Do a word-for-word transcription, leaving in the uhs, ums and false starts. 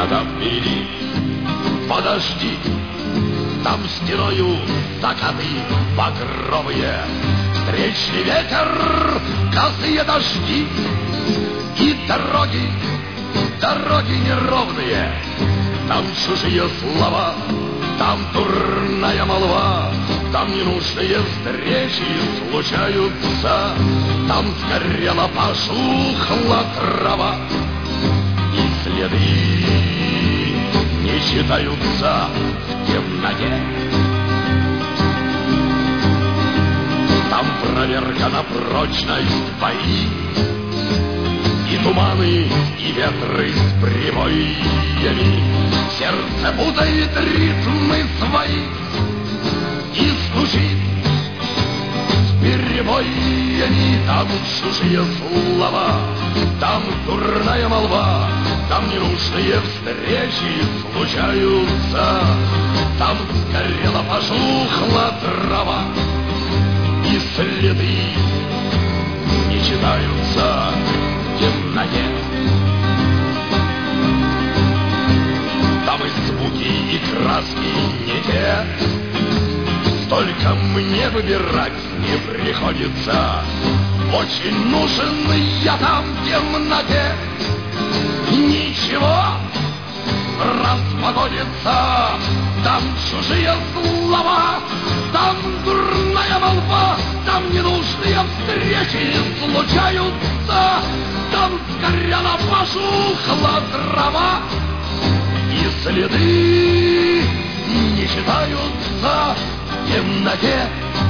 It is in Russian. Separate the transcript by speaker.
Speaker 1: где-то впереди. Подожди, там стеною закаты багровые, встречный ветер, косые дожди. И дороги, дороги неровные, там чужие слова, там дурная молва, там ненужные встречи случаются, там сгорела, пожухла трава, и следы не читаются в темноте. Там проверка на прочность бои, и туманы, и ветры с прибоями. Сердце путает ритмы свои и стучит с перебоями. Там чужие слова, там дурная молва, там ненужные встречи случаются, там сгорела, пожухла трава, и следы не читаются в темноте. Там и звуки, и краски не те, только мне выбирать не приходится. Очень нужен я там в темноте. Ничего, распогодится, там чужие слова, там дурная молва, там ненужные встречи случаются, там сгорела, пожухла трава, и следы не читаются в темноте.